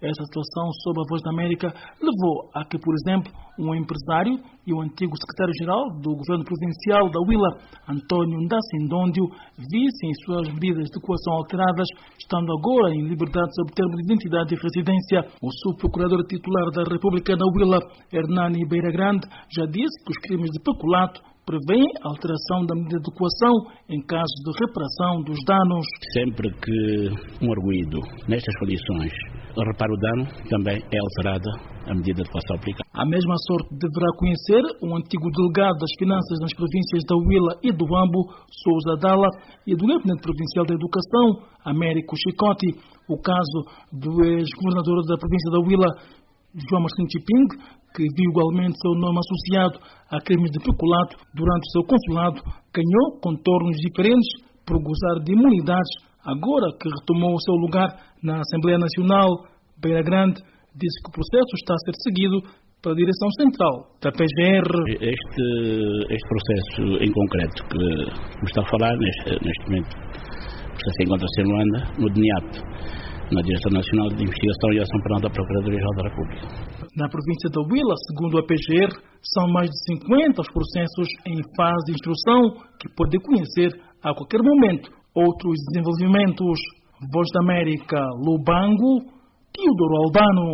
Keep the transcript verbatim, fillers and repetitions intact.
Esta situação sob a Voz da América levou a que, por exemplo, um empresário e o antigo secretário-geral do governo provincial da Huila, António Ndacindondio, vissem suas medidas de coação alteradas, estando agora em liberdade sob termo de identidade e residência. O subprocurador titular da República da Huila, Hernani Beira Grande, já disse que os crimes de peculato prevêem a alteração da medida de coação em caso de reparação dos danos. Sempre que um arguido, nestas condições, repara o dano, também é alterada a medida de coação aplicada. A mesma sorte deverá conhecer um antigo delegado das finanças nas províncias da Huila e do Ambo, Sousa Dalla, e do Gabinete Provincial da Educação, Américo Chicote. O caso do ex-governador da província da Huila, João Marcelino Chiping, que viu igualmente seu nome associado a crimes de peculato durante o seu consulado, ganhou contornos diferentes por gozar de imunidades. Agora que retomou o seu lugar na Assembleia Nacional, Beira Grande disse que o processo está a ser seguido pela direção central da P G R. Este, este processo em concreto que me está a falar, neste, neste momento, o processo encontra-se em Luanda, no D N I A P, na Direção Nacional de Investigação e Ação Penal da Procuradoria-Geral da República. Na província da Huila, segundo a P G R, são mais de cinquenta os processos em fase de instrução que pode conhecer a qualquer momento. Outros desenvolvimentos. Voz da América, Lubango, Teodoro Albano.